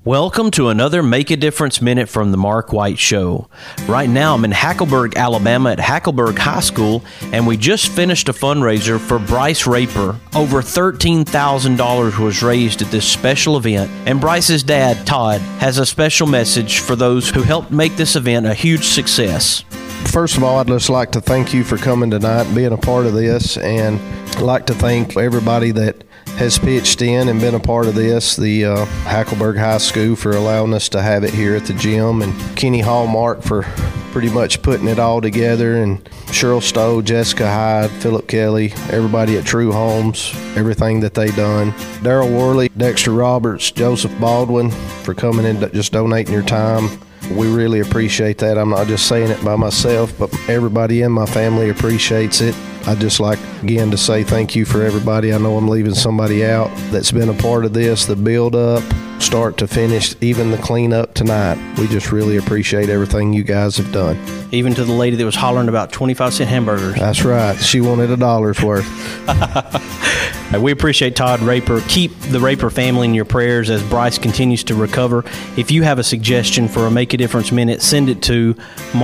Welcome to another Make a Difference Minute from the Mark White Show. Right now I'm in Hackleburg, Alabama at Hackleburg High School, and we just finished a fundraiser for Bryce Raper. Over $13,000 was raised at this special event, and Bryce's dad, Todd, has a special message for those who helped make this event a huge success. First of all, I'd just like to thank you for coming tonight and being a part of this, and I'd like to thank everybody that has pitched in and been a part of this, the Hackleburg High School for allowing us to have it here at the gym, and Kenny Hallmark for pretty much putting it all together, and Cheryl Stowe, Jessica Hyde, Philip Kelly, everybody at True Homes, everything that they done. Daryl Worley, Dexter Roberts, Joseph Baldwin for coming in, just donating your time. We really appreciate that. I'm not just saying it by myself, but everybody in my family appreciates it. I'd just like, again, to say thank you for everybody. I know I'm leaving somebody out that's been a part of this, the build-up, start to finish, even the cleanup tonight. We just really appreciate everything you guys have done. Even to the lady that was hollering about 25-cent hamburgers. That's right. She wanted $1's worth. We appreciate Todd Raper. Keep the Raper family in your prayers as Bryce continues to recover. If you have a suggestion for a Make a Difference Minute, send it to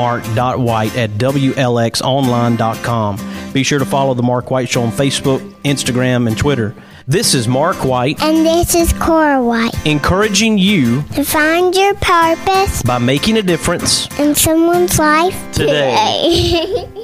mark.white@wlxonline.com. Be sure to follow The Mark White Show on Facebook, Instagram, and Twitter. This is Mark White. And this is Cora White. Encouraging you to find your purpose by making a difference in someone's life today.